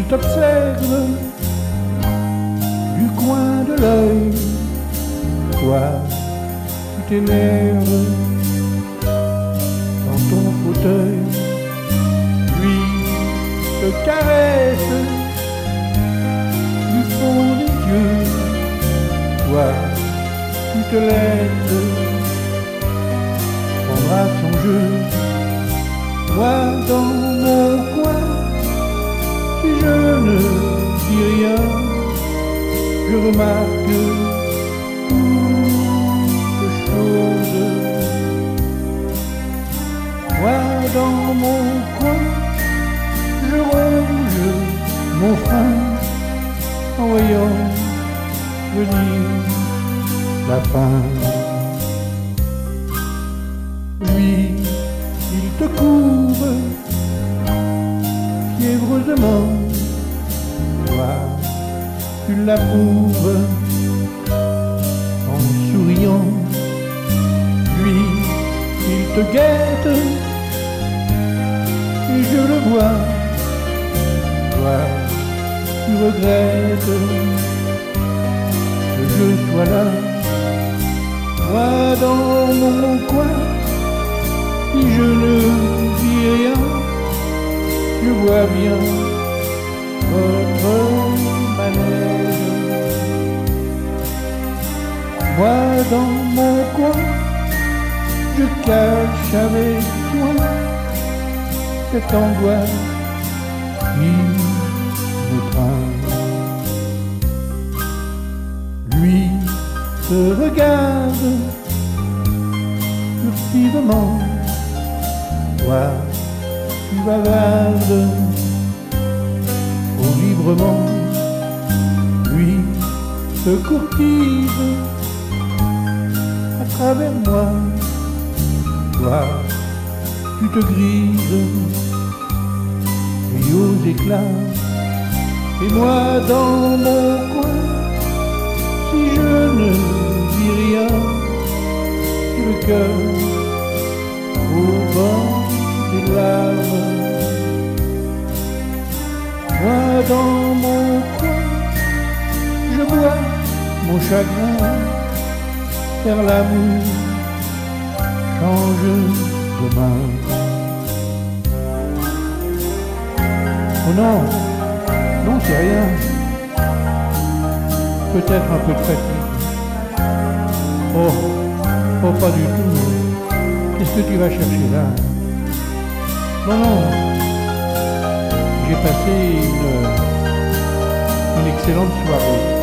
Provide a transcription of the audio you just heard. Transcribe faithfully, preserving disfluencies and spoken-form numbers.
t'observe du coin de l'œil. Toi, tu t'énerves dans ton fauteuil. Lui te caresse du fond des yeux. Toi, tu te laisses prendre à son jeu. Moi, dans mon coin, si je ne dis rien, je remarque toutes choses. Moi, dans mon coin, je ronge mon frein en voyant venir la fin. Lui, il te couvre fiévreusement. Toi, tu l'approuves en souriant. Lui, il te guette et je le vois. Toi, tu regrettes que je sois là. Moi, dans mon coin, si je ne dis rien, je vois bien votre manège. Moi, dans mon coin, je cache avec soin cette angoisse qui me craint. Lui te regarde furtivement. Toi, tu bavardes trop librement. Lui te courtise à travers moi. Toi, tu te grises et aux éclats. Et moi, dans mon coin, si je ne dis rien, j'ai le cœur au bord des larmes. Moi, dans mon coin, je bois mon chagrin, car l'amour change de main. Oh non, non, c'est rien. Peut-être un peu de fatigue. Oh, oh, pas du tout. Qu'est-ce que tu vas chercher là? Non, non. J'ai passé une, une excellente soirée.